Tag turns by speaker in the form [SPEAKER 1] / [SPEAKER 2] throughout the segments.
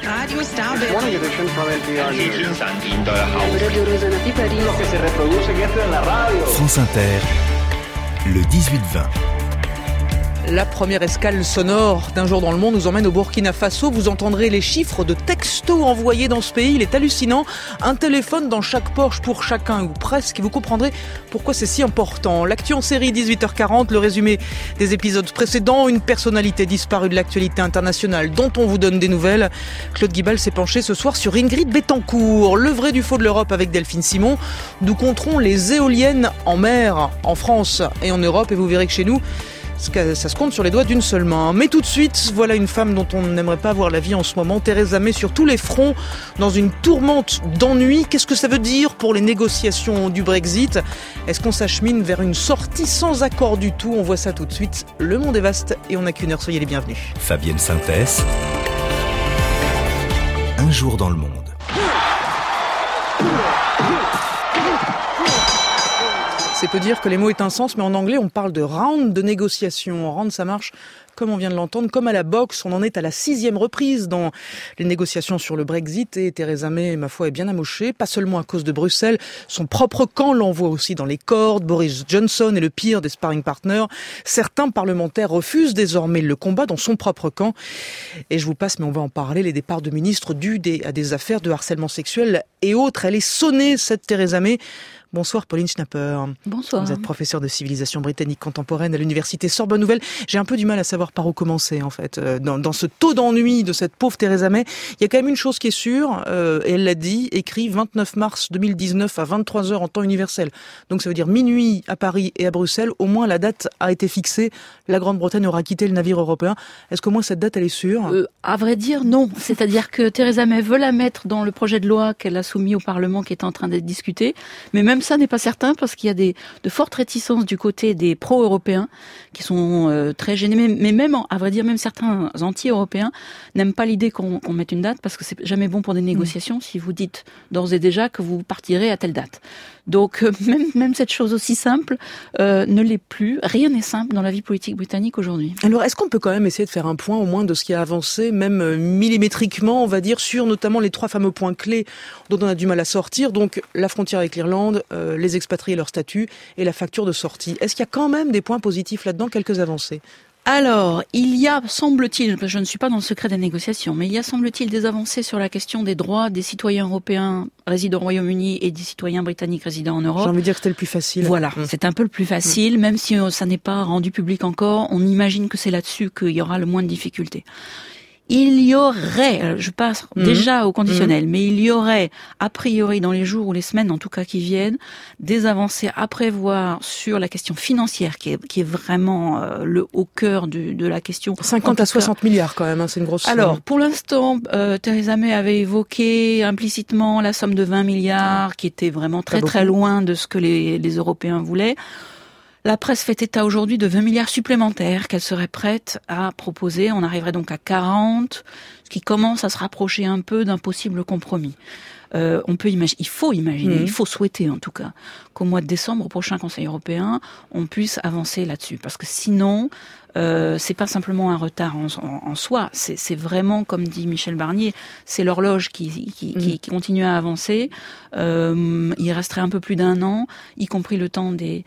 [SPEAKER 1] Radio Stable.
[SPEAKER 2] Morning edition from NPR News.
[SPEAKER 3] Radio Rosanati Paris.
[SPEAKER 2] Lo que se reproduce en esto en la radio.
[SPEAKER 4] France Inter, le 18-20.
[SPEAKER 5] La première escale sonore d'un jour dans le monde nous emmène au Burkina Faso. Vous entendrez les chiffres de textos envoyés dans ce pays. Il est hallucinant. Un téléphone dans chaque poche pour chacun, ou presque. Et vous comprendrez pourquoi c'est si important. L'actu en série, 18h40, le résumé des épisodes précédents. Une personnalité disparue de l'actualité internationale dont on vous donne des nouvelles. Claude Guibal s'est penché ce soir sur Ingrid Betancourt. Le vrai du faux de l'Europe avec Delphine Simon. Nous compterons les éoliennes en mer, en France et en Europe. Et vous verrez que chez nous, ça se compte sur les doigts d'une seule main. Mais tout de suite, voilà une femme dont on n'aimerait pas voir la vie en ce moment. Theresa May sur tous les fronts, dans une tourmente d'ennui. Qu'est-ce que ça veut dire pour les négociations du Brexit ? Est-ce qu'on s'achemine vers une sortie sans accord du tout ? On voit ça tout de suite. Le monde est vaste et on n'a qu'une heure. Soyez les bienvenus.
[SPEAKER 4] Fabienne Synthès, un jour dans le monde.
[SPEAKER 5] C'est peu dire que les mots aient un sens, mais en anglais, on parle de round de négociation. Round, ça marche, comme on vient de l'entendre, comme à la boxe. On en est à la 6e reprise dans les négociations sur le Brexit. Et Theresa May, ma foi, est bien amochée. Pas seulement à cause de Bruxelles. Son propre camp l'envoie aussi dans les cordes. Boris Johnson est le pire des sparring partners. Certains parlementaires refusent désormais le combat dans son propre camp. Et je vous passe, mais on va en parler, les départs de ministres dus à des affaires de harcèlement sexuel et autres. Elle est sonnée, cette Theresa May. Bonsoir Pauline Schnapper.
[SPEAKER 3] Bonsoir.
[SPEAKER 5] Vous êtes professeure de civilisation britannique contemporaine à l'université Sorbonne Nouvelle. J'ai un peu du mal à savoir par où commencer en fait. Dans ce taux d'ennui de cette pauvre Theresa May, il y a quand même une chose qui est sûre, et elle l'a dit, écrit 29 mars 2019 à 23h en temps universel. Donc ça veut dire minuit à Paris et à Bruxelles. Au moins la date a été fixée. La Grande-Bretagne aura quitté le navire européen. Est-ce qu'au moins cette date elle est sûre ?
[SPEAKER 3] À vrai dire, non. C'est-à-dire que Theresa May veut la mettre dans le projet de loi qu'elle a soumis au Parlement qui est en train d'être discuté. Mais même ça n'est pas certain parce qu'il y a de fortes réticences du côté des pro-européens qui sont très gênés. Mais même, à vrai dire, même certains anti-européens n'aiment pas l'idée qu'on mette une date parce que c'est jamais bon pour des négociations si vous dites d'ores et déjà que vous partirez à telle date. Donc même cette chose aussi simple ne l'est plus. Rien n'est simple dans la vie politique britannique aujourd'hui.
[SPEAKER 5] Alors est-ce qu'on peut quand même essayer de faire un point au moins de ce qui a avancé, même millimétriquement, on va dire, sur notamment les 3 fameux points clés dont on a du mal à sortir, donc la frontière avec l'Irlande, les expatriés et leur statut et la facture de sortie. Est-ce qu'il y a quand même des points positifs là-dedans, quelques avancées ?
[SPEAKER 3] Alors, il y a, semble-t-il, je ne suis pas dans le secret des négociations, mais il y a, semble-t-il, des avancées sur la question des droits des citoyens européens résidant au Royaume-Uni et des citoyens britanniques résidant en Europe.
[SPEAKER 5] J'ai envie de dire que c'était le plus facile.
[SPEAKER 3] Voilà, c'est un peu le plus facile, même si ça n'est pas rendu public encore, on imagine que c'est là-dessus qu'il y aura le moins de difficultés. Il y aurait, je passe déjà au conditionnel, mais il y aurait, a priori, dans les jours ou les semaines, en tout cas qui viennent, des avancées à prévoir sur la question financière, qui est vraiment au cœur de la question.
[SPEAKER 5] 50 à 60 milliards quand même, c'est une grosse somme.
[SPEAKER 3] Alors, pour l'instant, Theresa May avait évoqué implicitement la somme de 20 milliards, qui était vraiment très très loin de ce que les Européens voulaient. La presse fait état aujourd'hui de 20 milliards supplémentaires qu'elle serait prête à proposer. On arriverait donc à 40, ce qui commence à se rapprocher un peu d'un possible compromis. On peut imaginer, il faut souhaiter en tout cas, qu'au mois de décembre, au prochain Conseil européen, on puisse avancer là-dessus. Parce que sinon, c'est pas simplement un retard en soi, c'est vraiment, comme dit Michel Barnier, c'est l'horloge qui continue à avancer. Il resterait un peu plus d'un an, y compris le temps des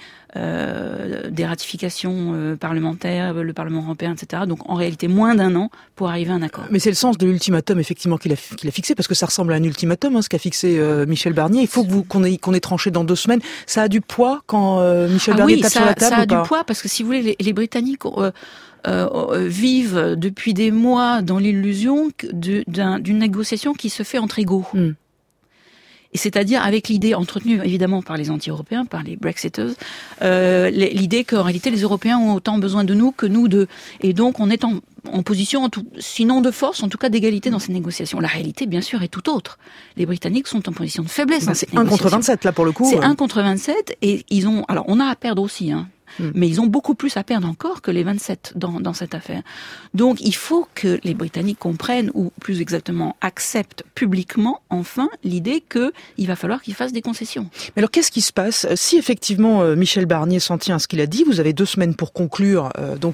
[SPEAKER 3] ratifications parlementaires, le Parlement européen, etc. Donc en réalité moins d'un an pour arriver à un accord.
[SPEAKER 5] Mais c'est le sens de l'ultimatum effectivement qu'il a fixé, parce que ça ressemble à un ultimatum, ce qu'a fixé Michel Barnier. Il faut qu'on ait tranché dans 2 semaines. Ça a du poit quand Michel Barnier tape sur la table,
[SPEAKER 3] ça a
[SPEAKER 5] ou pas ?
[SPEAKER 3] du poids parce que si vous voulez, les Britanniques vivent depuis des mois dans l'illusion d'une négociation qui se fait entre égaux. Et c'est-à-dire avec l'idée entretenue évidemment par les anti-européens, par les Brexiters, l'idée qu'en réalité les Européens ont autant besoin de nous que nous d'eux. Et donc on est en position, sinon de force, en tout cas d'égalité dans ces négociations. La réalité, bien sûr, est tout autre. Les Britanniques sont en position de faiblesse dans cette négociation.
[SPEAKER 5] C'est 1 contre 27 là pour le coup.
[SPEAKER 3] C'est 1 contre 27 et on a à perdre aussi. mais ils ont beaucoup plus à perdre encore que les 27 dans cette affaire. Donc il faut que les Britanniques comprennent, ou plus exactement acceptent publiquement enfin l'idée qu'il va falloir qu'ils fassent des concessions.
[SPEAKER 5] Mais alors qu'est-ce qui se passe si effectivement Michel Barnier s'en tient à ce qu'il a dit? Vous avez 2 semaines pour conclure,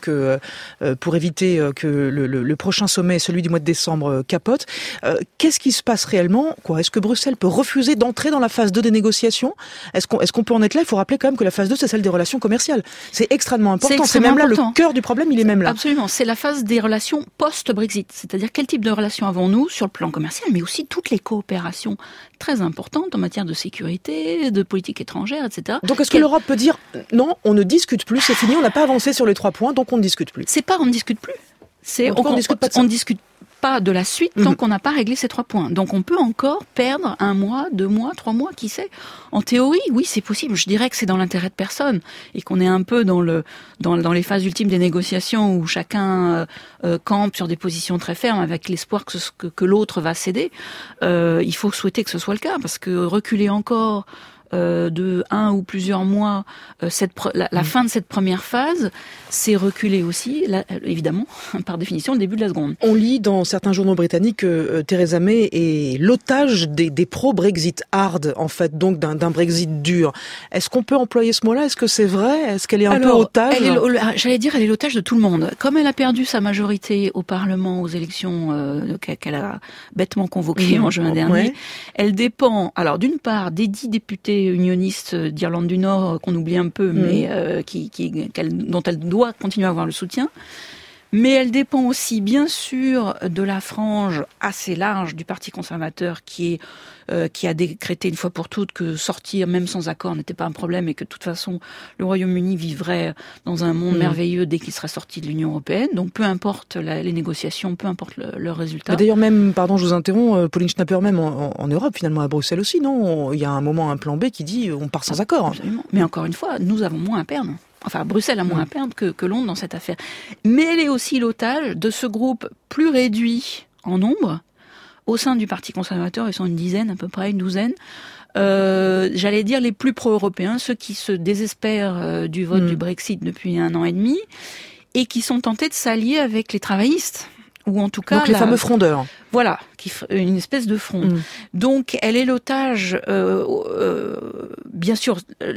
[SPEAKER 5] pour éviter que le prochain sommet, celui du mois de décembre, capote. Qu'est-ce qui se passe réellement, quoi? Est-ce que Bruxelles peut refuser d'entrer dans la phase 2 des négociations? Est-ce qu'on peut en être là? Il faut rappeler quand même que la phase 2, c'est celle des relations commerciales. C'est extrêmement important. C'est même là le cœur du problème, il est même là.
[SPEAKER 3] Absolument. C'est la phase des relations post-Brexit. C'est-à-dire quel type de relations avons-nous sur le plan commercial, mais aussi toutes les coopérations très importantes en matière de sécurité, de politique étrangère, etc.
[SPEAKER 5] Donc est-ce que l'Europe peut dire non, on ne discute plus, c'est fini, on n'a pas avancé sur les 3 points, donc on ne discute plus?
[SPEAKER 3] C'est pas on ne discute plus. C'est on ne discute pas de la suite tant qu'on n'a pas réglé ces 3 points. Donc on peut encore perdre 1 mois, 2 mois, 3 mois, qui sait. En théorie, oui, c'est possible. Je dirais que c'est dans l'intérêt de personne et qu'on est un peu dans les phases ultimes des négociations où chacun campe sur des positions très fermes avec l'espoir que l'autre va céder. Il faut souhaiter que ce soit le cas, parce que reculer encore de 1 ou plusieurs mois la fin de cette première phase, c'est reculer aussi, évidemment, par définition, le début de la seconde.
[SPEAKER 5] On lit dans certains journaux britanniques que Theresa May est l'otage des pro-Brexit hard, en fait, donc d'un Brexit dur. Est-ce qu'on peut employer ce mot-là? Est-ce que c'est vrai? Est-ce qu'elle est un peu otage?
[SPEAKER 3] J'allais dire, elle est l'otage de tout le monde. Comme elle a perdu sa majorité au Parlement, aux élections qu'elle a bêtement convoquées en juin dernier, elle dépend, alors d'une part, des 10 députés unionistes d'Irlande du Nord qu'on oublie un peu, mais dont elle doit continuer à avoir le soutien. Mais elle dépend aussi, bien sûr, de la frange assez large du Parti conservateur qui a décrété une fois pour toutes que sortir, même sans accord, n'était pas un problème et que de toute façon, le Royaume-Uni vivrait dans un monde merveilleux dès qu'il sera sorti de l'Union européenne. Donc, peu importe les négociations, peu importe leur résultat.
[SPEAKER 5] D'ailleurs, même, pardon, je vous interromps, Pauline Schnapper, même en Europe, finalement, à Bruxelles aussi, non? Il y a un moment, un plan B qui dit on part sans accord.
[SPEAKER 3] Absolument. Mais encore une fois, nous avons moins à perdre. Enfin, Bruxelles a moins à perdre que Londres dans cette affaire. Mais elle est aussi l'otage de ce groupe plus réduit en nombre, au sein du Parti conservateur, ils sont une dizaine, à peu près, une douzaine. J'allais dire les plus pro-européens, ceux qui se désespèrent du vote du Brexit depuis 1 an et demi, et qui sont tentés de s'allier avec les travaillistes. Ou en tout cas...
[SPEAKER 5] Donc les fameux frondeurs.
[SPEAKER 3] Voilà, une espèce de front. Donc elle est l'otage, bien sûr,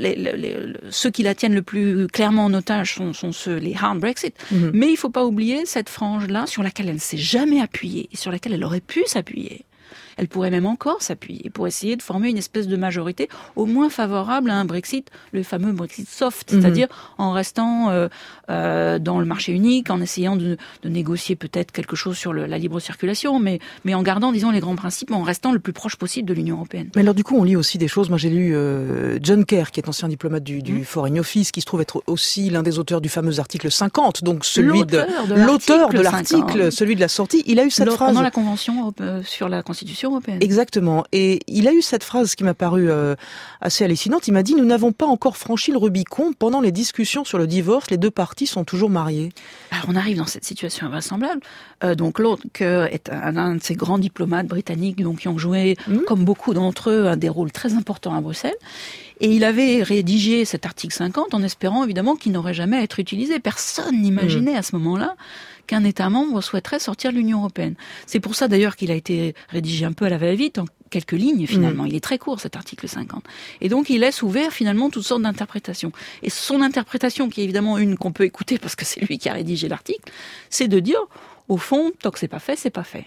[SPEAKER 3] ceux qui la tiennent le plus clairement en otage sont les hard Brexit. Mais il ne faut pas oublier cette frange-là sur laquelle elle ne s'est jamais appuyée et sur laquelle elle aurait pu s'appuyer. Elle pourrait même encore s'appuyer pour essayer de former une espèce de majorité au moins favorable à un Brexit, le fameux Brexit soft, c'est-à-dire en restant dans le marché unique, en essayant de négocier peut-être quelque chose sur la libre circulation, mais en gardant, disons, les grands principes, en restant le plus proche possible de l'Union européenne.
[SPEAKER 5] Mais alors du coup, on lit aussi des choses. Moi, j'ai lu John Kerr, qui est ancien diplomate du Foreign Office, qui se trouve être aussi l'un des auteurs du fameux article 50, donc celui l'auteur de l'article, celui de la sortie. Il a eu cette phrase
[SPEAKER 3] pendant la Convention sur la Constitution européenne.
[SPEAKER 5] Exactement. Et il a eu cette phrase qui m'a paru assez hallucinante. Il m'a dit « Nous n'avons pas encore franchi le Rubicon. Pendant les discussions sur le divorce, les 2 parties sont toujours mariées. »
[SPEAKER 3] Alors on arrive dans cette situation invraisemblable. Donc Lord Kerr est un de ces grands diplomates britanniques donc, qui ont joué, comme beaucoup d'entre eux, des rôles très importants à Bruxelles. Et il avait rédigé cet article 50 en espérant évidemment qu'il n'aurait jamais à être utilisé. Personne n'imaginait à ce moment-là qu'un État membre souhaiterait sortir de l'Union européenne. C'est pour ça d'ailleurs qu'il a été rédigé un peu à la va-vite, en quelques lignes finalement. Il est très court cet article 50. Et donc il laisse ouvert finalement toutes sortes d'interprétations. Et son interprétation, qui est évidemment une qu'on peut écouter parce que c'est lui qui a rédigé l'article, c'est de dire, au fond, tant que c'est pas fait, c'est pas fait.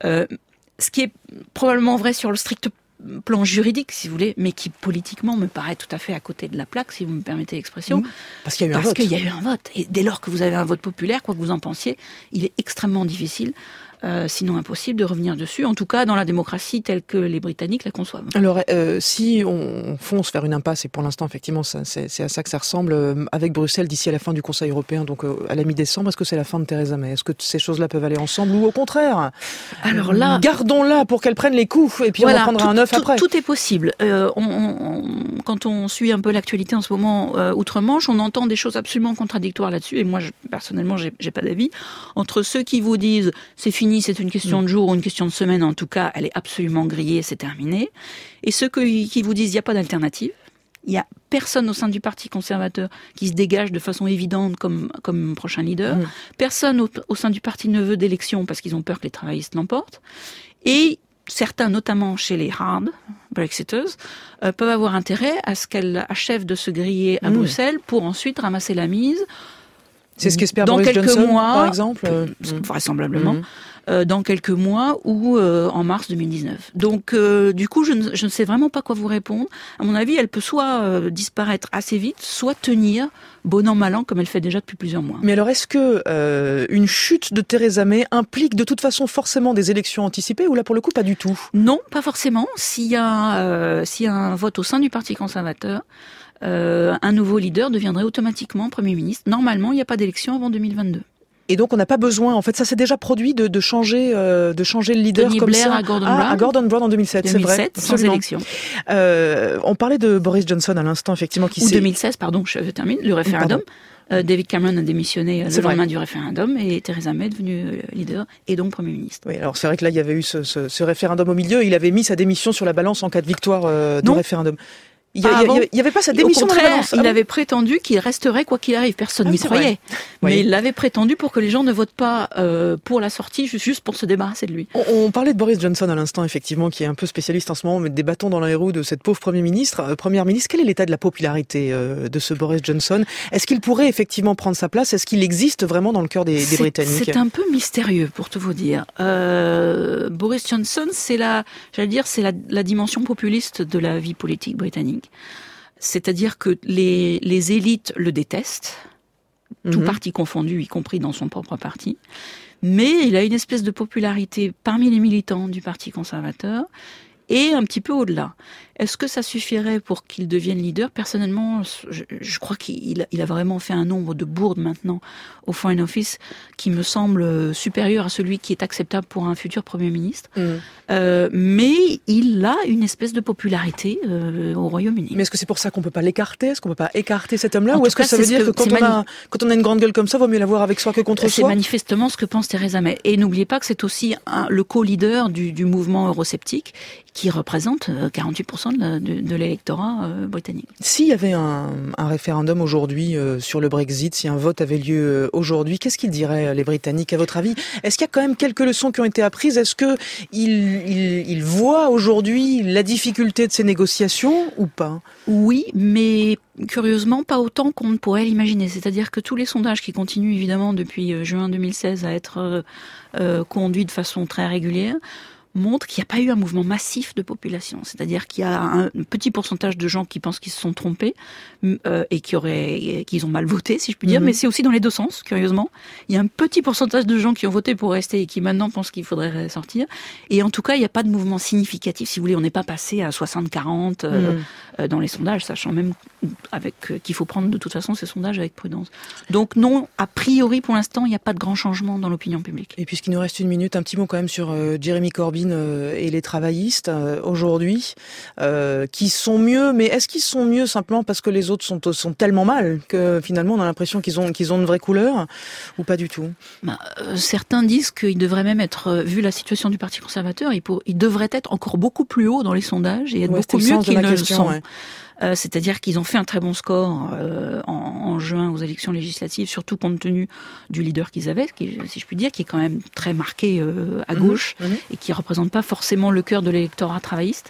[SPEAKER 3] Ce qui est probablement vrai sur le strict plan juridique, si vous voulez, mais qui politiquement me paraît tout à fait à côté de la plaque, si vous me permettez l'expression.
[SPEAKER 5] Parce qu'il y a eu un vote.
[SPEAKER 3] Parce qu'il y a eu un vote. Et dès lors que vous avez un vote populaire, quoi que vous en pensiez, il est extrêmement difficile, sinon impossible, de revenir dessus, en tout cas dans la démocratie telle que les Britanniques la conçoivent.
[SPEAKER 5] Alors, si on fonce vers une impasse, et pour l'instant, effectivement, c'est à ça que ça ressemble, avec Bruxelles d'ici à la fin du Conseil européen, donc à la mi-décembre, est-ce que c'est la fin de Theresa May? Est-ce que ces choses-là peuvent aller ensemble ou au contraire?
[SPEAKER 3] Alors là,
[SPEAKER 5] gardons-la pour qu'elle prenne les coups, et puis on en prendra un œuf après.
[SPEAKER 3] Tout est possible. Quand on suit un peu l'actualité en ce moment outre-Manche, on entend des choses absolument contradictoires là-dessus, et moi, personnellement, j'ai pas d'avis. Entre ceux qui vous disent, c'est fini, c'est une question de jour ou une question de semaine, en tout cas, elle est absolument grillée, c'est terminé. Et ceux qui vous disent, il n'y a pas d'alternative. Il n'y a personne au sein du Parti conservateur qui se dégage de façon évidente comme prochain leader. Personne au sein du parti ne veut d'élection parce qu'ils ont peur que les travaillistes l'emportent. Et certains, notamment chez les hard Brexiters, peuvent avoir intérêt à ce qu'elle achève de se griller à Bruxelles pour ensuite ramasser la mise.
[SPEAKER 5] C'est ce qu'espère
[SPEAKER 3] dans
[SPEAKER 5] Boris
[SPEAKER 3] quelques
[SPEAKER 5] Johnson,
[SPEAKER 3] mois,
[SPEAKER 5] par exemple.
[SPEAKER 3] Vraisemblablement. Dans quelques mois ou en mars 2019. Donc, du coup, je ne sais vraiment pas quoi vous répondre. À mon avis, elle peut soit disparaître assez vite, soit tenir bon an mal an, comme elle fait déjà depuis plusieurs mois.
[SPEAKER 5] Mais alors, est-ce que une chute de Theresa May implique de toute façon forcément des élections anticipées, ou là, pour le coup, pas du tout?
[SPEAKER 3] Non, pas forcément. S'il y a un vote au sein du Parti conservateur, un nouveau leader deviendrait automatiquement Premier ministre. Normalement, il n'y a pas d'élection avant 2022.
[SPEAKER 5] Et donc on n'a pas besoin, en fait, ça s'est déjà produit de changer le leader
[SPEAKER 3] Tony
[SPEAKER 5] comme
[SPEAKER 3] Blair
[SPEAKER 5] ça
[SPEAKER 3] à Gordon Brown.
[SPEAKER 5] À Gordon Brown en 2007, c'est vrai.
[SPEAKER 3] Sans élection.
[SPEAKER 5] On parlait de Boris Johnson à l'instant, effectivement, qui
[SPEAKER 3] 2016, pardon, je termine, le référendum. David Cameron a démissionné le lendemain du référendum et Theresa May est devenue leader et donc Premier ministre.
[SPEAKER 5] Oui, alors c'est vrai que là, il y avait eu ce référendum au milieu. Il avait mis sa démission sur la balance en cas de victoire du référendum. Il n'y avait pas sa démission.
[SPEAKER 3] Au contraire, il avait prétendu qu'il resterait quoi qu'il arrive. Personne n'y croyait. Mais il l'avait prétendu pour que les gens ne votent pas pour la sortie, juste pour se débarrasser de lui.
[SPEAKER 5] On parlait de Boris Johnson à l'instant, effectivement, qui est un peu spécialiste en ce moment, mettre des bâtons dans les roues de cette pauvre Première ministre. Quel est l'état de la popularité de ce Boris Johnson? Est-ce qu'il pourrait effectivement prendre sa place? Est-ce qu'il existe vraiment dans le cœur des Britanniques?
[SPEAKER 3] C'est un peu mystérieux, pour tout vous dire. Boris Johnson, c'est la dimension populiste de la vie politique britannique. C'est-à-dire que les élites le détestent, tout parti confondu, y compris dans son propre parti. Mais il a une espèce de popularité parmi les militants du Parti conservateur et un petit peu au-delà. Est-ce que ça suffirait pour qu'il devienne leader? Personnellement, je crois qu'il a vraiment fait un nombre de bourdes maintenant au Foreign Office qui me semble supérieur à celui qui est acceptable pour un futur Premier ministre. Mais il a une espèce de popularité au Royaume-Uni.
[SPEAKER 5] Mais est-ce que c'est pour ça qu'on peut pas l'écarter? Est-ce qu'on peut pas écarter cet homme-là? Ou est-ce que ça veut dire que quand on a une grande gueule comme ça, vaut mieux l'avoir avec soi que contre soi?
[SPEAKER 3] C'est manifestement ce que pense Theresa May. Et n'oubliez pas que c'est aussi le co-leader du mouvement eurosceptique qui représente 48% de l'électorat britannique.
[SPEAKER 5] S'il y avait un référendum aujourd'hui sur le Brexit, si un vote avait lieu aujourd'hui, qu'est-ce qu'ils diraient les Britanniques à votre avis? Est-ce qu'il y a quand même quelques leçons qui ont été apprises? Est-ce que ils voient aujourd'hui la difficulté de ces négociations ou pas?
[SPEAKER 3] Oui, mais curieusement pas autant qu'on ne pourrait l'imaginer. C'est-à-dire que tous les sondages qui continuent évidemment depuis juin 2016 à être conduits de façon très régulière montre qu'il n'y a pas eu un mouvement massif de population. C'est-à-dire qu'il y a un petit pourcentage de gens qui pensent qu'ils se sont trompés et qu'ils ont mal voté, si je puis dire, mais c'est aussi dans les deux sens, curieusement. Il y a un petit pourcentage de gens qui ont voté pour rester et qui maintenant pensent qu'il faudrait sortir. Et en tout cas, il n'y a pas de mouvement significatif. Si vous voulez, on n'est pas passé à 60-40 dans les sondages, sachant même qu'il faut prendre de toute façon ces sondages avec prudence. Donc non, a priori, pour l'instant, il n'y a pas de grand changement dans l'opinion publique.
[SPEAKER 5] Et puisqu'il nous reste une minute, un petit mot quand même sur Jeremy Corbyn et les travaillistes aujourd'hui, qui sont mieux, mais est-ce qu'ils sont mieux simplement parce que les autres sont tellement mal que finalement on a l'impression qu'ils ont une vraie couleur, ou pas du tout?
[SPEAKER 3] Certains disent qu'il devrait même être, vu la situation du Parti conservateur, il devrait être encore beaucoup plus haut dans les sondages et être beaucoup mieux qu'ils ne le sont. Ouais. C'est-à-dire qu'ils ont fait un très bon score en juin aux élections législatives, surtout compte tenu du leader qu'ils avaient, si je puis dire, qui est quand même très marqué à gauche et qui représente pas forcément le cœur de l'électorat travailliste.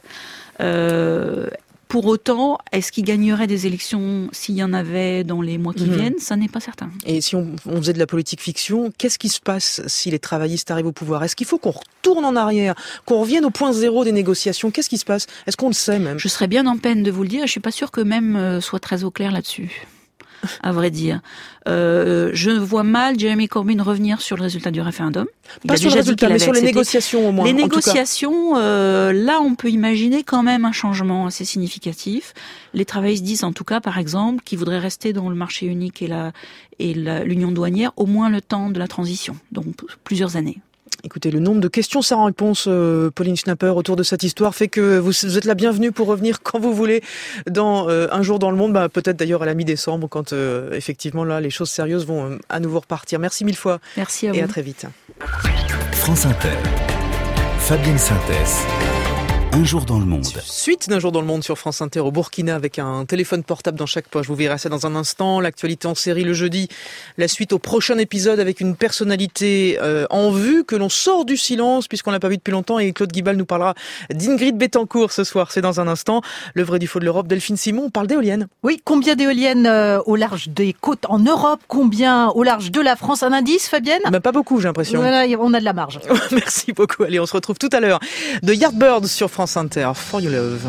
[SPEAKER 3] Pour autant, est-ce qu'ils gagneraient des élections s'il y en avait dans les mois qui viennent? Ça n'est pas certain.
[SPEAKER 5] Et si on faisait de la politique fiction, qu'est-ce qui se passe si les travaillistes arrivent au pouvoir? Est-ce qu'il faut qu'on retourne en arrière, qu'on revienne au point zéro des négociations? Qu'est-ce qui se passe? Est-ce qu'on le sait même?
[SPEAKER 3] Je serais bien en peine de vous le dire. Je suis pas sûre que même soit très au clair là-dessus. À vrai dire. Je vois mal Jeremy Corbyn revenir sur le résultat du référendum.
[SPEAKER 5] Pas sur le résultat, mais sur les négociations au moins.
[SPEAKER 3] Les négociations, là on peut imaginer quand même un changement assez significatif. Les travaillistes disent en tout cas, par exemple, qu'ils voudraient rester dans le marché unique et l'union douanière au moins le temps de la transition, donc plusieurs années.
[SPEAKER 5] Écoutez, le nombre de questions sans réponse, Pauline Schnapper, autour de cette histoire fait que vous êtes la bienvenue pour revenir quand vous voulez dans Un jour dans le monde, peut-être d'ailleurs à la mi-décembre quand effectivement là les choses sérieuses vont à nouveau repartir. Merci mille fois.
[SPEAKER 3] Merci à vous.
[SPEAKER 5] Et à très vite.
[SPEAKER 4] France Inter, Fabienne Synthèse, Un jour dans le monde.
[SPEAKER 5] Suite d'un jour dans le monde sur France Inter au Burkina avec un téléphone portable dans chaque poche. Vous verrez ça dans un instant. L'actualité en série le jeudi. La suite au prochain épisode avec une personnalité en vue que l'on sort du silence puisqu'on l'a pas vu depuis longtemps. Et Claude Guibal nous parlera d'Ingrid Betancourt ce soir. C'est dans un instant. Le vrai du faux de l'Europe. Delphine Simon, on parle d'éoliennes.
[SPEAKER 1] Oui, combien d'éoliennes au large des côtes en Europe? Combien au large de la France? Un indice, Fabienne?
[SPEAKER 5] Pas beaucoup, j'ai l'impression.
[SPEAKER 1] Voilà, on a de la marge.
[SPEAKER 5] Merci beaucoup. Allez, on se retrouve tout à l'heure. The Yardbirds sur France Inter. For Your Love.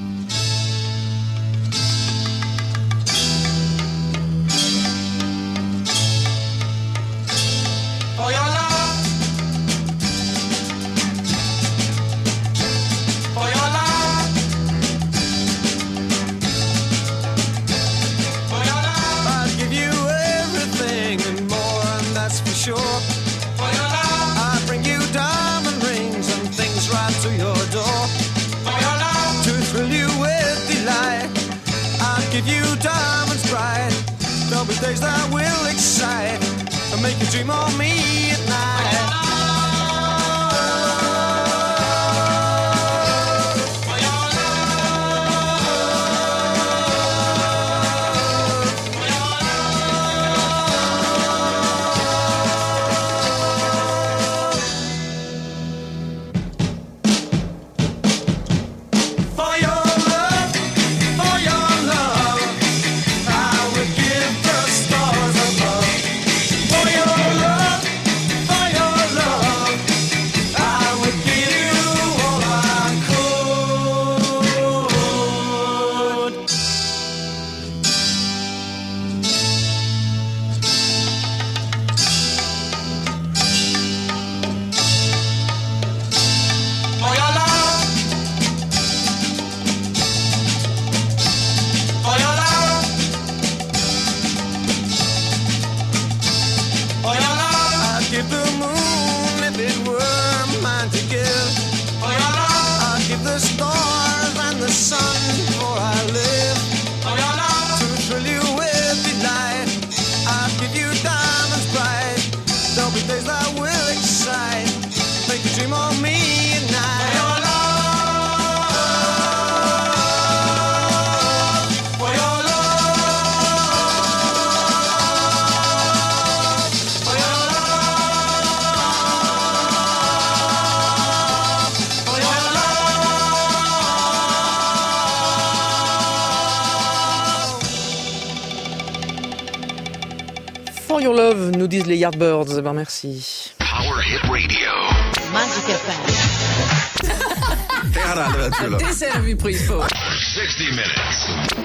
[SPEAKER 6] For your love. For your love. For your love. I'll give you everything and more, and that's for sure. For your love. I'll bring you diamond rings and things right to your door. For your love. To thrill you with delight. I'll give you diamonds bright. There'll be days that will excite and make you dream of me at night.
[SPEAKER 5] For Your Love, nous disent les Yardbirds. Eh ben merci.
[SPEAKER 7] Power Hit Radio.
[SPEAKER 1] Magic FM.
[SPEAKER 7] Det sätter vi pris på. 60 minutes.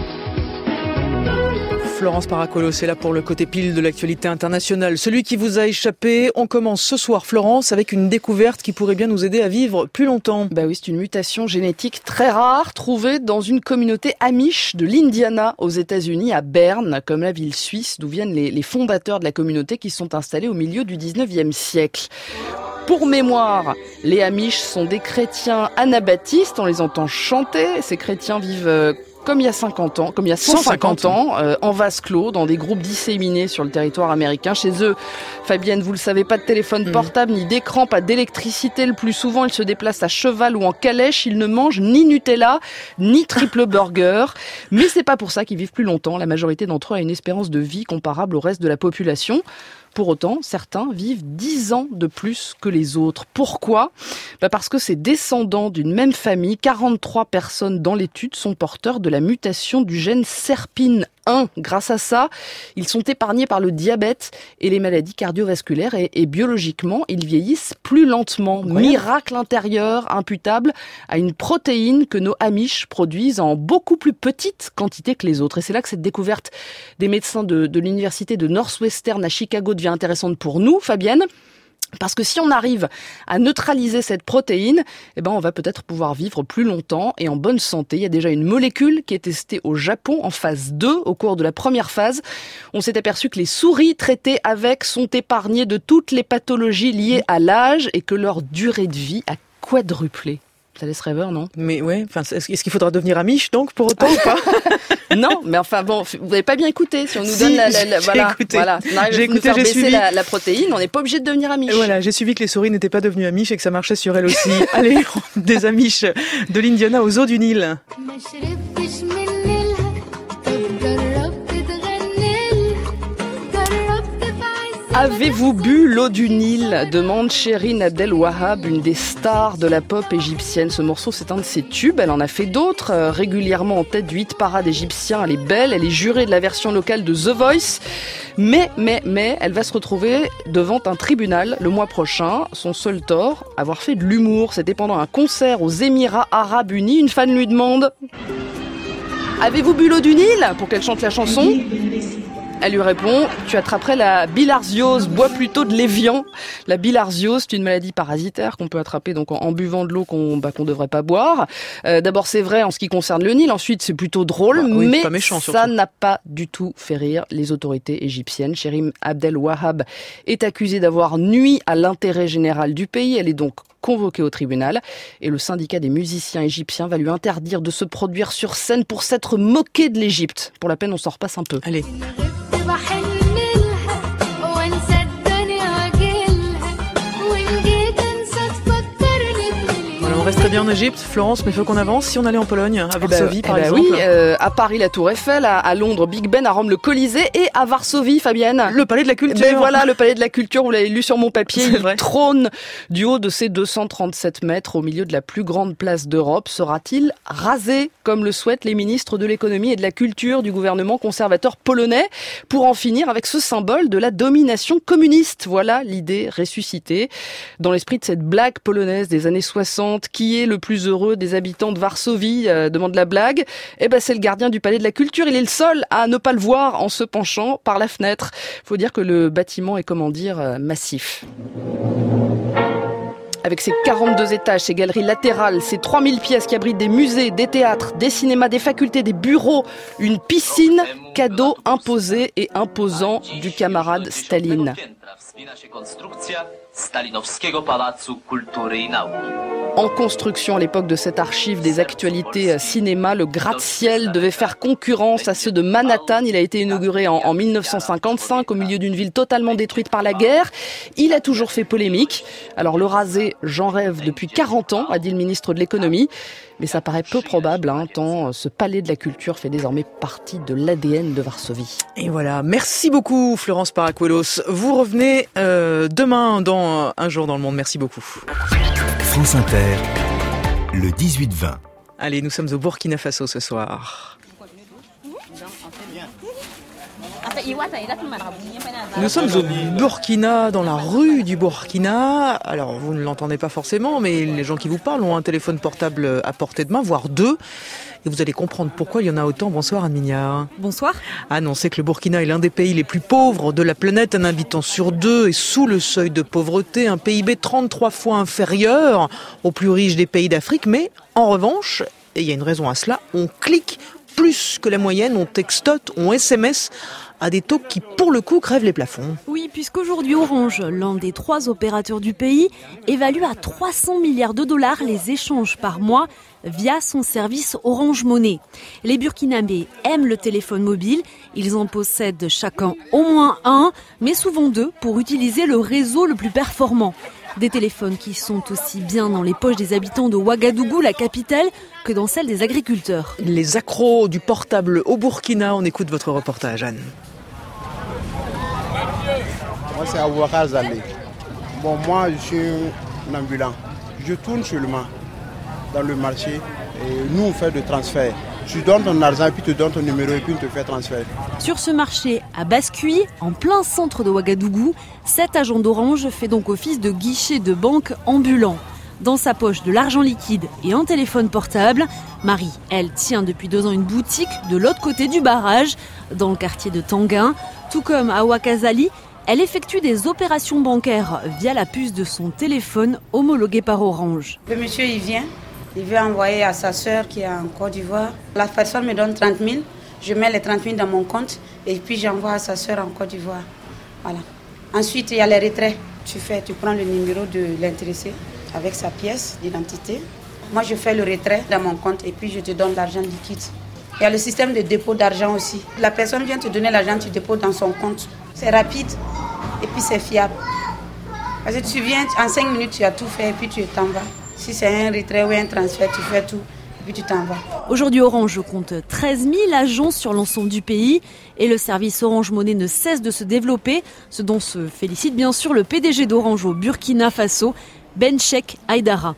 [SPEAKER 5] Florence Paracolo, c'est là pour le côté pile de l'actualité internationale. Celui qui vous a échappé, on commence ce soir, Florence, avec une découverte qui pourrait bien nous aider à vivre plus longtemps.
[SPEAKER 8] Bah oui, c'est une mutation génétique très rare, trouvée dans une communauté amish de l'Indiana, aux États-Unis, à Berne, comme la ville suisse d'où viennent les fondateurs de la communauté qui sont installés au milieu du 19e siècle. Pour mémoire, les Amish sont des chrétiens anabaptistes, on les entend chanter, ces chrétiens vivent comme il y a 150 ans, en vase clos, dans des groupes disséminés sur le territoire américain. Chez eux, Fabienne, vous le savez, pas de téléphone portable, ni d'écran, pas d'électricité. Le plus souvent, ils se déplacent à cheval ou en calèche. Ils ne mangent ni Nutella, ni triple burger. Mais c'est pas pour ça qu'ils vivent plus longtemps. La majorité d'entre eux a une espérance de vie comparable au reste de la population. Pour autant, certains vivent 10 ans de plus que les autres. Pourquoi ? Parce que ces descendants d'une même famille, 43 personnes dans l'étude, sont porteurs de la mutation du gène SERPIN1. Grâce à ça, ils sont épargnés par le diabète et les maladies cardiovasculaires et biologiquement, ils vieillissent plus lentement. Miracle intérieur imputable à une protéine que nos Amish produisent en beaucoup plus petite quantité que les autres. Et c'est là que cette découverte des médecins de l'université de Northwestern à Chicago devient intéressante pour nous, Fabienne. Parce que si on arrive à neutraliser cette protéine, on va peut-être pouvoir vivre plus longtemps et en bonne santé. Il y a déjà une molécule qui est testée au Japon en phase 2. Au cours de la première phase, on s'est aperçu que les souris traitées avec sont épargnées de toutes les pathologies liées à l'âge et que leur durée de vie a quadruplé. Ça laisse rêveur, non?
[SPEAKER 5] Mais ouais, enfin, est-ce qu'il faudra devenir amiche donc pour autant ou pas?
[SPEAKER 8] Non, mais enfin bon, vous n'avez pas bien écouté. Si on nous donne voilà, si on arrive à nous faire baisser la protéine, on n'est pas obligé de devenir amiche.
[SPEAKER 5] Voilà, j'ai suivi que les souris n'étaient pas devenues amiches et que ça marchait sur elles aussi. Allez, des amiches de l'Indiana aux eaux du Nil.
[SPEAKER 8] Avez-vous bu l'eau du Nil? Demande Shirin Abdel Wahab, une des stars de la pop égyptienne. Ce morceau, c'est un de ses tubes. Elle en a fait d'autres, régulièrement en tête du hit parade égyptien. Elle est belle, elle est jurée de la version locale de The Voice. Mais, elle va se retrouver devant un tribunal le mois prochain. Son seul tort, avoir fait de l'humour. C'était pendant un concert aux Émirats Arabes Unis. Une fan lui demande: avez-vous bu l'eau du Nil? Pour qu'elle chante la chanson. Elle lui répond: tu attraperais la bilharziose, bois plutôt de l'évian. La bilharziose, c'est une maladie parasitaire qu'on peut attraper donc en buvant de l'eau qu'on devrait pas boire. D'abord, c'est vrai en ce qui concerne le Nil. Ensuite, c'est plutôt drôle, mais ça n'a pas du tout fait rire les autorités égyptiennes. Shirin Abdel Wahab est accusée d'avoir nui à l'intérêt général du pays. Elle est donc convoquée au tribunal et le syndicat des musiciens égyptiens va lui interdire de se produire sur scène pour s'être moqué de l'Égypte. Pour la peine, on s'en repasse un peu.
[SPEAKER 5] Allez. On reste très bien en Égypte, Florence, mais il faut qu'on avance. Si on allait en Pologne, à Varsovie par exemple.
[SPEAKER 8] Oui, à Paris la Tour Eiffel, à Londres Big Ben, à Rome le Colisée et à Varsovie, Fabienne,
[SPEAKER 5] le Palais de la Culture.
[SPEAKER 8] Ben voilà, le Palais de la Culture, vous l'avez lu sur mon papier, il trône du haut de ses 237 mètres au milieu de la plus grande place d'Europe. Sera-t-il rasé, comme le souhaitent les ministres de l'économie et de la culture du gouvernement conservateur polonais, pour en finir avec ce symbole de la domination communiste? Voilà l'idée ressuscitée. Dans l'esprit de cette blague polonaise des années 60, qui est le plus heureux des habitants de Varsovie, demande la blague. Eh ben, c'est le gardien du Palais de la Culture. Il est le seul à ne pas le voir en se penchant par la fenêtre. Faut dire que le bâtiment est, comment dire, massif. Avec ses 42 étages, ses galeries latérales, ses 3000 pièces qui abritent des musées, des théâtres, des cinémas, des facultés, des bureaux, une piscine, cadeau imposé et imposant du camarade Staline. En construction à l'époque de cette archive des actualités cinéma, le gratte-ciel devait faire concurrence à ceux de Manhattan. Il a été inauguré en 1955 au milieu d'une ville totalement détruite par la guerre. Il a toujours fait polémique. Alors le raser, j'en rêve depuis 40 ans, a dit le ministre de l'économie. Mais ça paraît peu probable, tant ce palais de la culture fait désormais partie de l'ADN de Varsovie.
[SPEAKER 5] Et voilà, merci beaucoup Florence Paracuelos. Vous revenez demain dans Un jour dans le monde. Merci beaucoup.
[SPEAKER 4] France Inter, le 18-20.
[SPEAKER 5] Allez, nous sommes au Burkina Faso ce soir. Nous sommes au Burkina, dans la rue du Burkina. Alors, vous ne l'entendez pas forcément, mais les gens qui vous parlent ont un téléphone portable à portée de main, voire deux. Et vous allez comprendre pourquoi il y en a autant. Bonsoir Anne Mignard.
[SPEAKER 9] Bonsoir.
[SPEAKER 5] Anne, on sait que le Burkina est l'un des pays les plus pauvres de la planète. Un habitant sur deux est sous le seuil de pauvreté. Un PIB 33 fois inférieur au plus riche des pays d'Afrique. Mais en revanche, et il y a une raison à cela, on clique plus que la moyenne, on textote, on SMS à des taux qui, pour le coup, crèvent les plafonds.
[SPEAKER 9] Oui, puisqu'aujourd'hui Orange, l'un des 3 opérateurs du pays, évalue à 300 milliards de dollars les échanges par mois via son service Orange Money. Les Burkinabés aiment le téléphone mobile, ils en possèdent chacun au moins un, mais souvent 2 pour utiliser le réseau le plus performant. Des téléphones qui sont aussi bien dans les poches des habitants de Ouagadougou, la capitale, que dans celles des agriculteurs.
[SPEAKER 5] Les accros du portable au Burkina, on écoute votre reportage, Anne.
[SPEAKER 10] Moi, c'est Ouaga Zalé. Bon, moi, je suis un ambulant. Je tourne seulement dans le marché et nous, on fait des transferts. Tu donnes ton argent et puis tu donnes ton numéro et puis on te fait transfert.
[SPEAKER 9] Sur ce marché à Bascuy, en plein centre de Ouagadougou, 7 agents d'Orange fait donc office de guichet de banque ambulant. Dans sa poche de l'argent liquide et un téléphone portable, Marie, elle, tient depuis 2 ans une boutique de l'autre côté du barrage, dans le quartier de Tanguin. Tout comme à Ouakazali, elle effectue des opérations bancaires via la puce de son téléphone homologué par Orange.
[SPEAKER 11] Le monsieur, il veut envoyer à sa sœur qui est en Côte d'Ivoire. La personne me donne 30 000, je mets les 30 000 dans mon compte et puis j'envoie à sa sœur en Côte d'Ivoire. Voilà. Ensuite, il y a les retraits. Tu prends le numéro de l'intéressé avec sa pièce d'identité. Moi, je fais le retrait dans mon compte et puis je te donne l'argent liquide. Il y a le système de dépôt d'argent aussi. La personne vient te donner l'argent, tu déposes dans son compte. C'est rapide et puis c'est fiable. Parce que tu viens, en 5 minutes, tu as tout fait et puis tu t'en vas. Si c'est un retrait ou un transfert, tu fais tout et puis tu t'en vas.
[SPEAKER 9] Aujourd'hui, Orange compte 13 000 agents sur l'ensemble du pays et le service Orange Money ne cesse de se développer, ce dont se félicite bien sûr le PDG d'Orange au Burkina Faso, Benchek Aïdara.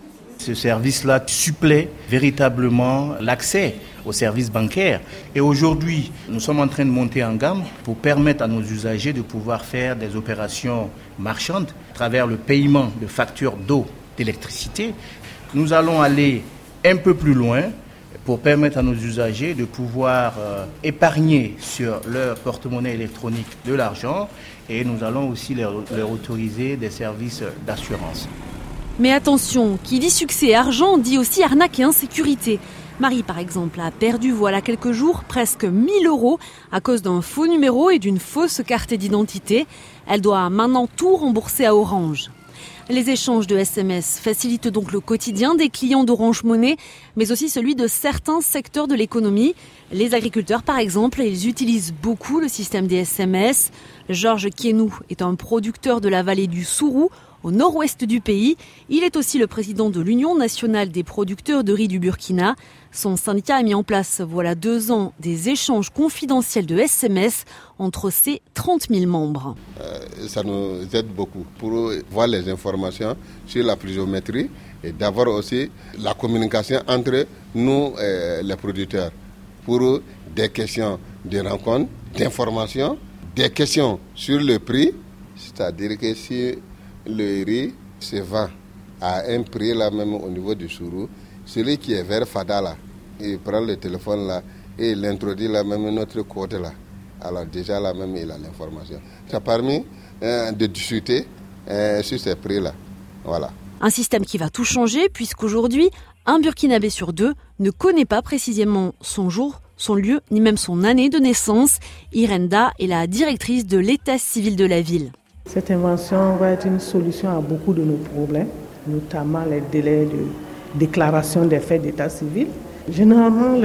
[SPEAKER 12] Ce service-là supplée véritablement l'accès aux services bancaires. Et aujourd'hui, nous sommes en train de monter en gamme pour permettre à nos usagers de pouvoir faire des opérations marchandes à travers le paiement de factures d'eau, d'électricité. Nous allons aller un peu plus loin pour permettre à nos usagers de pouvoir épargner sur leur porte-monnaie électronique de l'argent et nous allons aussi leur autoriser des services d'assurance.
[SPEAKER 9] Mais attention, qui dit succès et argent dit aussi arnaque et insécurité. Marie, par exemple, a perdu voilà quelques jours presque 1 000 € à cause d'un faux numéro et d'une fausse carte d'identité. Elle doit maintenant tout rembourser à Orange. Les échanges de SMS facilitent donc le quotidien des clients d'Orange Money, mais aussi celui de certains secteurs de l'économie. Les agriculteurs, par exemple, ils utilisent beaucoup le système des SMS. Georges Kienou est un producteur de la vallée du Sourou, au nord-ouest du pays. Il est aussi le président de l'Union nationale des producteurs de riz du Burkina. Son syndicat a mis en place, voilà 2 ans, des échanges confidentiels de SMS entre ses 30 000 membres.
[SPEAKER 13] Ça nous aide beaucoup pour voir les informations sur la pluviométrie et d'avoir aussi la communication entre nous et les producteurs pour des questions de rencontre, d'information, des questions sur le prix, c'est-à-dire que si le riz se vend à un prix là même au niveau du Sourou, celui qui est vers Fada là, il prend le téléphone là et il introduit là même notre code là. Alors déjà là même il a l'information. Ça a permis de discuter sur ces prix là. Voilà.
[SPEAKER 9] Un système qui va tout changer puisqu'aujourd'hui, un Burkinabé sur 2 ne connaît pas précisément son jour, son lieu, ni même son année de naissance. Irenda est la directrice de l'état civil de la ville.
[SPEAKER 14] Cette invention va être une solution à beaucoup de nos problèmes, notamment les délais de déclaration des faits d'état civil. Généralement,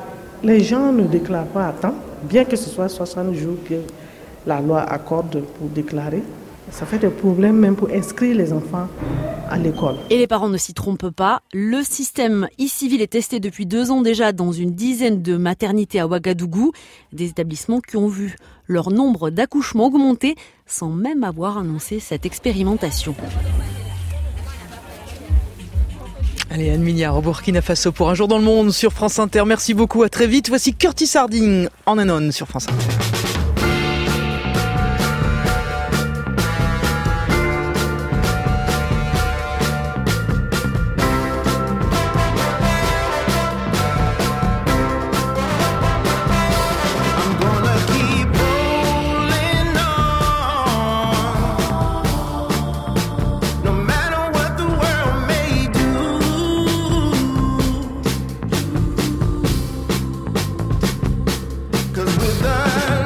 [SPEAKER 14] les gens ne déclarent pas à temps, bien que ce soit 60 jours que la loi accorde pour déclarer. Ça fait des problèmes même pour inscrire les enfants à l'école.
[SPEAKER 9] Et les parents ne s'y trompent pas. Le système e-civil est testé depuis 2 ans déjà dans une dizaine de maternités à Ouagadougou. Des établissements qui ont vu leur nombre d'accouchements augmenter sans même avoir annoncé cette expérimentation.
[SPEAKER 5] Allez, Anne Mignard au Burkina Faso pour Un jour dans le monde sur France Inter. Merci beaucoup, à très vite. Voici Curtis Harding en On sur France Inter.
[SPEAKER 6] With that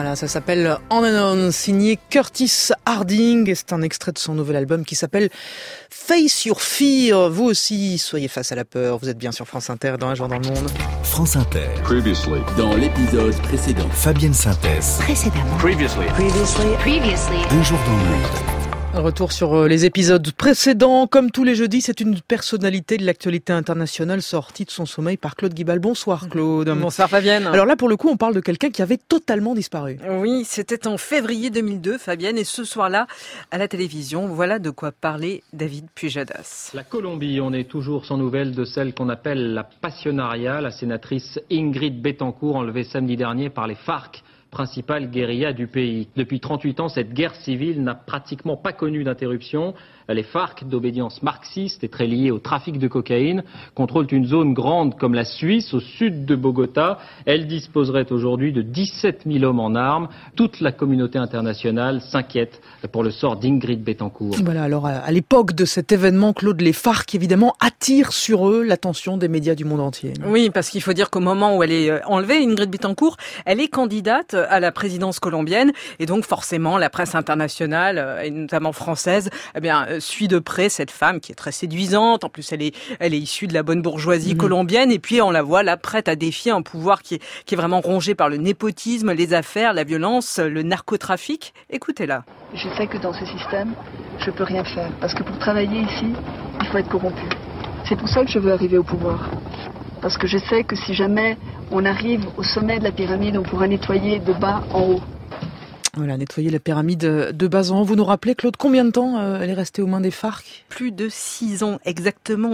[SPEAKER 5] Voilà, ça s'appelle On and On, signé Curtis Harding, et c'est un extrait de son nouvel album qui s'appelle Face Your Fear. Vous aussi, soyez face à la peur. Vous êtes bien sur France Inter, dans Un jour dans le monde.
[SPEAKER 4] France Inter.
[SPEAKER 7] Previously.
[SPEAKER 4] Dans l'épisode précédent. Fabienne Synthèse.
[SPEAKER 1] Précédemment.
[SPEAKER 7] Previously.
[SPEAKER 4] Un jour dans le monde.
[SPEAKER 5] Retour sur les épisodes précédents. Comme tous les jeudis, c'est une personnalité de l'actualité internationale sortie de son sommeil par Claude Guibal. Bonsoir Claude.
[SPEAKER 15] Bonsoir Fabienne.
[SPEAKER 5] Alors là, pour le coup, on parle de quelqu'un qui avait totalement disparu.
[SPEAKER 15] Oui, c'était en février 2002, Fabienne, et ce soir-là, à la télévision, voilà de quoi parlait David Pujadas.
[SPEAKER 16] La Colombie, on est toujours sans nouvelles de celle qu'on appelle la Pasionaria, la sénatrice Ingrid Betancourt, enlevée samedi dernier par les FARC, principale guérilla du pays. Depuis 38 ans, cette guerre civile n'a pratiquement pas connu d'interruption. Les FARC, d'obédience marxiste et très liées au trafic de cocaïne, contrôlent une zone grande comme la Suisse, au sud de Bogota. Elle disposerait aujourd'hui de 17 000 hommes en armes. Toute la communauté internationale s'inquiète pour le sort d'Ingrid Betancourt.
[SPEAKER 5] Voilà, alors à l'époque de cet événement, Claude, les FARC, évidemment, attirent sur eux l'attention des médias du monde entier.
[SPEAKER 15] Oui, parce qu'il faut dire qu'au moment où elle est enlevée, Ingrid Betancourt, elle est candidate à la présidence colombienne, et donc forcément, la presse internationale, et notamment française, eh bien, suit de près cette femme qui est très séduisante. En plus, elle est issue de la bonne bourgeoisie colombienne. Et puis, on la voit là prête à défier un pouvoir qui est vraiment rongé par le népotisme, les affaires, la violence, le narcotrafic. Écoutez-la.
[SPEAKER 17] Je sais que dans ce système, je peux rien faire. Parce que pour travailler ici, il faut être corrompu. C'est pour ça que je veux arriver au pouvoir. Parce que je sais que si jamais on arrive au sommet de la pyramide, on pourra nettoyer de bas en haut.
[SPEAKER 5] Voilà, nettoyer la pyramide de bas en haut. Vous nous rappelez, Claude, combien de temps elle est restée aux mains des FARC ?
[SPEAKER 15] Plus de 6 ans, exactement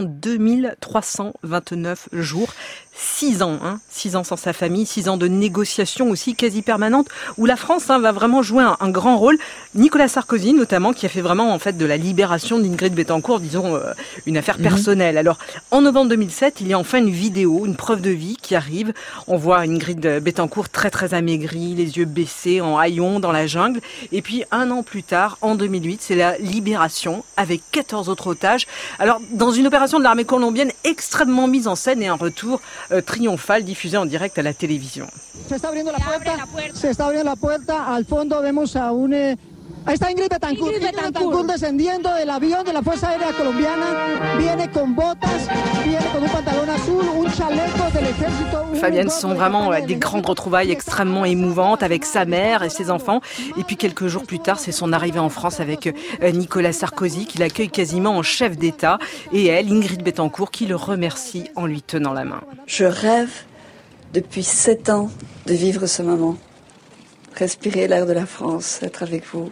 [SPEAKER 15] 2329 jours. 6 ans, 6 ans sans sa famille, 6 ans de négociations aussi quasi permanentes, où la France va vraiment jouer un grand rôle. Nicolas Sarkozy, notamment, qui a fait vraiment en fait de la libération d'Ingrid Betancourt, disons, une affaire personnelle. Alors, en novembre 2007, il y a enfin une vidéo, une preuve de vie qui arrive. On voit Ingrid Betancourt très très amaigrie, les yeux baissés, en haillons, dans la jungle. Et puis, 1 an plus tard, en 2008, c'est la libération, avec 14 autres otages. Alors, dans une opération de l'armée colombienne extrêmement mise en scène et un retour triomphal diffusé en direct à la télévision.
[SPEAKER 18] Se está abriendo la puerta, al fondo vemos a une... Ahí está Ingrid Betancourt. Ingrid Betancourt descendiendo del avión de la Fuerza Aérea Colombiana. Viene con botas, viene con un pantalón azul, un chaleco del ejército.
[SPEAKER 15] Fabienne, ce sont vraiment des grandes retrouvailles extrêmement émouvantes avec sa mère et ses enfants. Et puis quelques jours plus tard, c'est son arrivée en France avec Nicolas Sarkozy qui l'accueille quasiment en chef d'État. Et elle, Ingrid Betancourt, qui le remercie en lui tenant la main.
[SPEAKER 17] Je rêve depuis 7 ans de vivre ce moment. Respirer l'air de la France, être avec vous.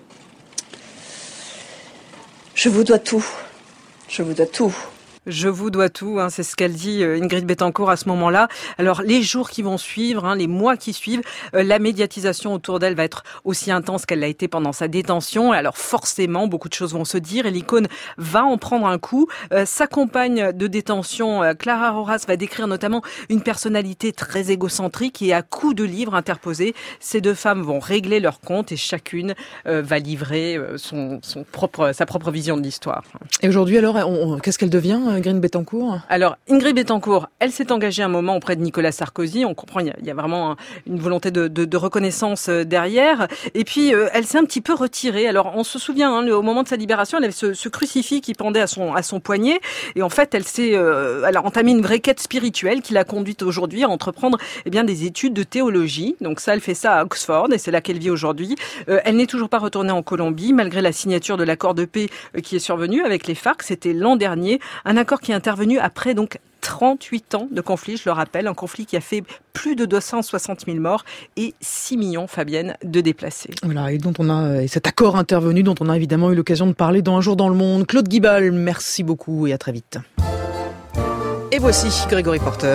[SPEAKER 17] Je vous dois tout. Je vous dois tout.
[SPEAKER 15] Je vous dois tout, c'est ce qu'elle dit Ingrid Betancourt à ce moment-là. Alors les jours qui vont suivre, les mois qui suivent, la médiatisation autour d'elle va être aussi intense qu'elle l'a été pendant sa détention. Alors forcément, beaucoup de choses vont se dire et l'icône va en prendre un coup. Sa compagne de détention, Clara Rojas, va décrire notamment une personnalité très égocentrique et à coups de livres interposés, ces deux femmes vont régler leur compte et chacune va livrer sa propre vision de l'histoire.
[SPEAKER 5] Et aujourd'hui alors, qu'est-ce qu'elle devient Ingrid Betancourt ?
[SPEAKER 15] Alors, Ingrid Betancourt, elle s'est engagée un moment auprès de Nicolas Sarkozy. On comprend, il y a vraiment une volonté de reconnaissance derrière. Et puis, elle s'est un petit peu retirée. Alors, on se souvient, au moment de sa libération, elle avait ce crucifix qui pendait à son poignet. Et en fait, elle a entamé une vraie quête spirituelle qui l'a conduite aujourd'hui à entreprendre des études de théologie. Donc ça, elle fait ça à Oxford et c'est là qu'elle vit aujourd'hui. Elle n'est toujours pas retournée en Colombie, malgré la signature de l'accord de paix qui est survenu avec les FARC. C'était l'an dernier. Un accord qui est intervenu après 38 ans de conflit, je le rappelle, un conflit qui a fait plus de 260 000 morts et 6 millions, Fabienne, de déplacés.
[SPEAKER 5] Voilà, et cet accord intervenu dont on a évidemment eu l'occasion de parler dans Un jour dans le monde. Claude Guibal, merci beaucoup et à très vite. Et voici Grégory Porter.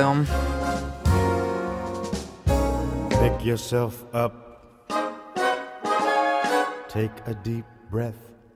[SPEAKER 19] Pick yourself up. Take a deep breath.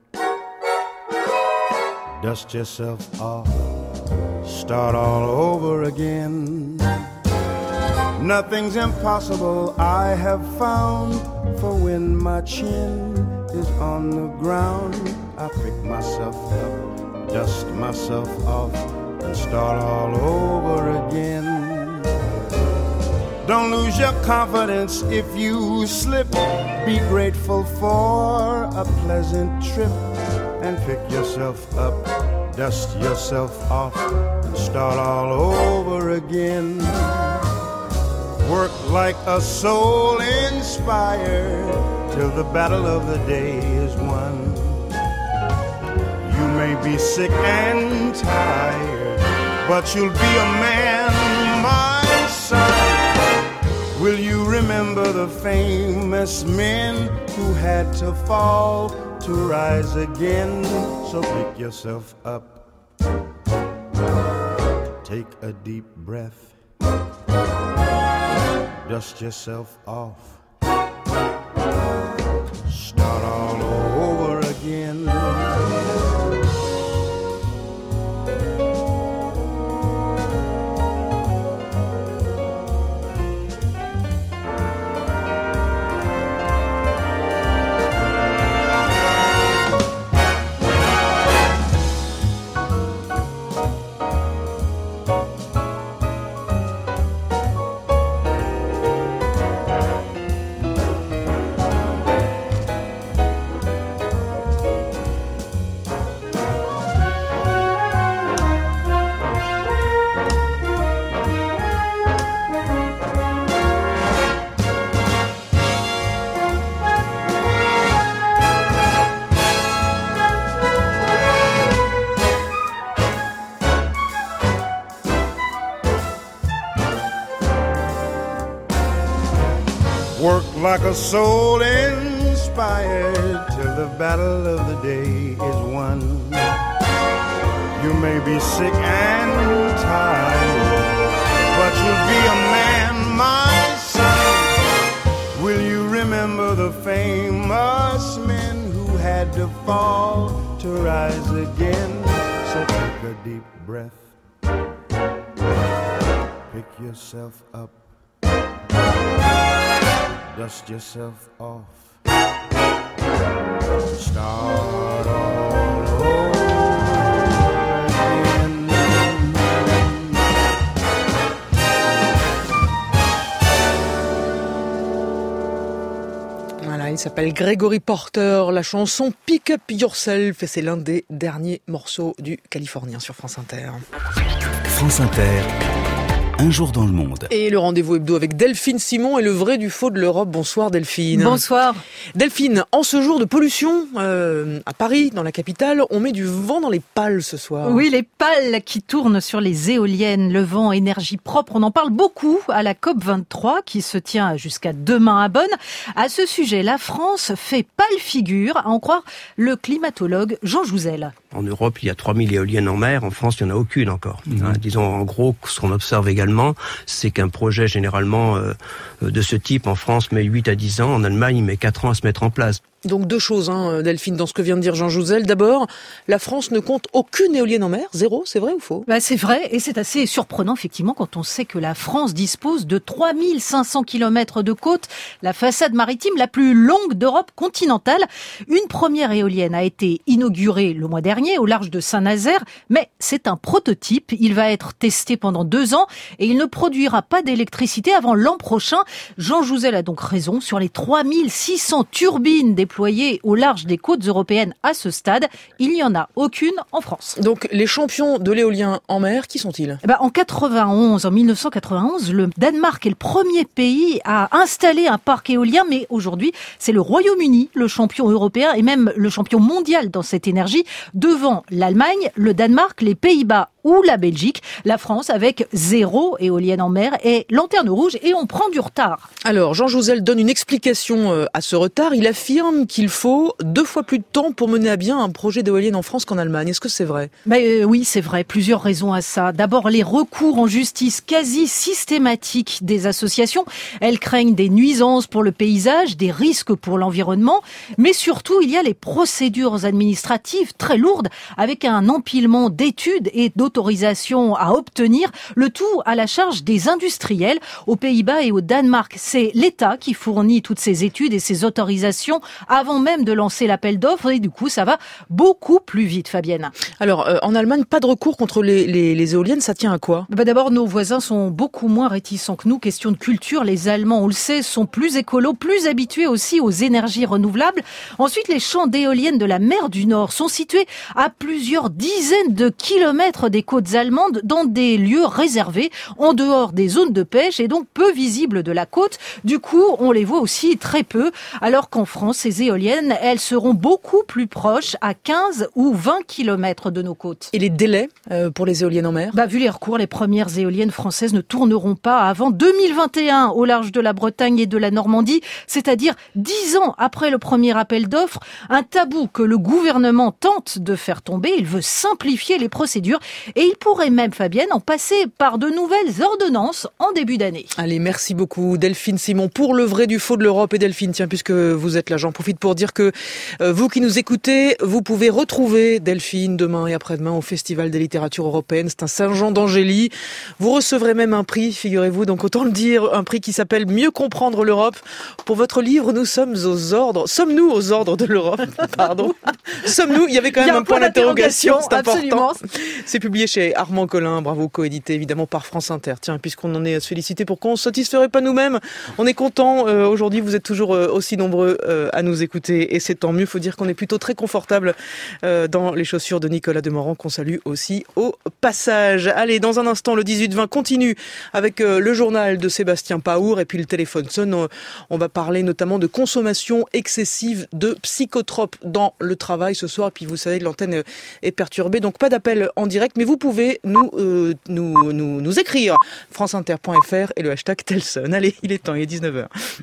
[SPEAKER 19] Dust yourself off, start all over again. Nothing's impossible, I have found. For when my chin is on the ground, I pick myself up, dust myself off, and start all over again. Don't lose your confidence if you slip. Be grateful for a pleasant trip and pick yourself up, dust yourself off, and start all over again. Work like a soul inspired till the battle of the day is won. You may be sick and tired, but you'll be a man, my son. Will you remember the famous men who had to fall to rise again? So pick yourself up, take a deep breath, dust yourself off, start all over again. Work like a soul inspired till the battle of the day is won. You may be sick and tired, but you'll be a man, my son. Will you remember the famous men who had to fall to rise again? So take a deep breath, pick yourself up, dust yourself off, start all over again.
[SPEAKER 5] Voilà, il s'appelle Gregory Porter, la chanson Pick Up Yourself, et c'est l'un des derniers morceaux du Californien sur France Inter.
[SPEAKER 4] France Inter. Un jour dans le monde.
[SPEAKER 5] Et le rendez-vous hebdo avec Delphine Simon et le vrai du faux de l'Europe. Bonsoir Delphine.
[SPEAKER 1] Bonsoir.
[SPEAKER 5] Delphine, en ce jour de pollution, à Paris, dans la capitale, on met du vent dans les pales ce soir.
[SPEAKER 1] Oui, les pales qui tournent sur les éoliennes, le vent, énergie propre, on en parle beaucoup à la COP23 qui se tient jusqu'à demain à Bonn. À ce sujet, la France fait pâle figure, à en croire le climatologue Jean Jouzel.
[SPEAKER 20] En Europe, il y a 3000 éoliennes en mer. En France, il n'y en a aucune encore. Disons, en gros, ce qu'on observe également, c'est qu'un projet généralement de ce type en France met 8 à 10 ans. En Allemagne, il met 4 ans à se mettre en place.
[SPEAKER 5] Donc deux choses, Delphine, dans ce que vient de dire Jean Jouzel. D'abord, la France ne compte aucune éolienne en mer, zéro, c'est vrai ou faux ?
[SPEAKER 1] C'est vrai, et c'est assez surprenant effectivement quand on sait que la France dispose de 3500 km de côte, la façade maritime la plus longue d'Europe continentale. Une première éolienne a été inaugurée le mois dernier au large de Saint-Nazaire, mais c'est un prototype. Il va être testé pendant 2 ans et il ne produira pas d'électricité avant l'an prochain. Jean Jouzel a donc raison, sur les 3600 turbines déployées au large des côtes européennes à ce stade, il n'y en a aucune en France.
[SPEAKER 5] Donc les champions de l'éolien en mer, qui sont-ils ?
[SPEAKER 1] En 1991, le Danemark est le premier pays à installer un parc éolien, mais aujourd'hui, c'est le Royaume-Uni, le champion européen et même le champion mondial dans cette énergie, devant l'Allemagne, le Danemark, les Pays-Bas ou la Belgique. La France, avec 0 éolienne en mer, est lanterne rouge et on prend du retard.
[SPEAKER 5] Alors, Jean Jouzel donne une explication à ce retard. Il affirme qu'il faut 2 fois plus de temps pour mener à bien un projet d'éolienne en France qu'en Allemagne. Est-ce que c'est vrai ?
[SPEAKER 1] Oui, c'est vrai. Plusieurs raisons à ça. D'abord, les recours en justice quasi systématiques des associations. Elles craignent des nuisances pour le paysage, des risques pour l'environnement. Mais surtout, il y a les procédures administratives très lourdes avec un empilement d'études et d'autorisations à obtenir. Le tout à la charge des industriels. Aux Pays-Bas et au Danemark, c'est l'État qui fournit toutes ces études et ces autorisations avant même de lancer l'appel d'offres et du coup, ça va beaucoup plus vite, Fabienne.
[SPEAKER 5] Alors, en Allemagne, pas de recours contre les éoliennes, ça tient à quoi ?
[SPEAKER 1] D'abord, nos voisins sont beaucoup moins réticents que nous. Question de culture, les Allemands, on le sait, sont plus écolos, plus habitués aussi aux énergies renouvelables. Ensuite, les champs d'éoliennes de la mer du Nord sont situés à plusieurs dizaines de kilomètres des côtes allemandes, dans des lieux réservés, en dehors des zones de pêche et donc peu visibles de la côte. Du coup, on les voit aussi très peu, alors qu'en France, ces éoliennes, elles seront beaucoup plus proches, à 15 ou 20 kilomètres de nos côtes.
[SPEAKER 5] Et les délais pour les éoliennes en mer ?
[SPEAKER 1] Vu les recours, les premières éoliennes françaises ne tourneront pas avant 2021 au large de la Bretagne et de la Normandie, c'est-à-dire 10 ans après le premier appel d'offres. Un tabou que le gouvernement tente de faire tomber. Il veut simplifier les procédures et il pourrait même, Fabienne, en passer par de nouvelles ordonnances en début d'année.
[SPEAKER 5] Allez, merci beaucoup Delphine Simon pour le vrai du faux de l'Europe. Et Delphine, tiens, puisque vous êtes là, j'en profite pour dire que vous qui nous écoutez, vous pouvez retrouver Delphine demain et après-demain au Festival des littératures européennes. C'est un Saint-Jean d'Angély. Vous recevrez même un prix, figurez-vous, donc autant le dire, un prix qui s'appelle Mieux comprendre l'Europe. Pour votre livre, nous sommes aux ordres. Sommes-nous aux ordres de l'Europe ? Pardon. Sommes-nous ? Il y avait quand même un point d'interrogation, c'est
[SPEAKER 1] absolument.
[SPEAKER 5] important. C'est publié chez Armand Collin, bravo, coédité évidemment par France Inter. Tiens, puisqu'on en est à se féliciter, pourquoi on ne se satisferait pas nous-mêmes ? On est content. Aujourd'hui, vous êtes toujours aussi nombreux à nous écouter et c'est tant mieux. Faut dire qu'on est plutôt très confortable dans les chaussures de Nicolas Demorand, qu'on salue aussi au passage. Allez, dans un instant, le 18-20 continue avec le journal de Sébastien Paour et puis le téléphone sonne. On va parler notamment de consommation excessive de psychotropes dans le travail ce soir. Et puis vous savez, l'antenne est perturbée, donc pas d'appel en direct, mais vous pouvez nous écrire franceinter.fr et le hashtag Telson. Allez, il est temps, il est 19h.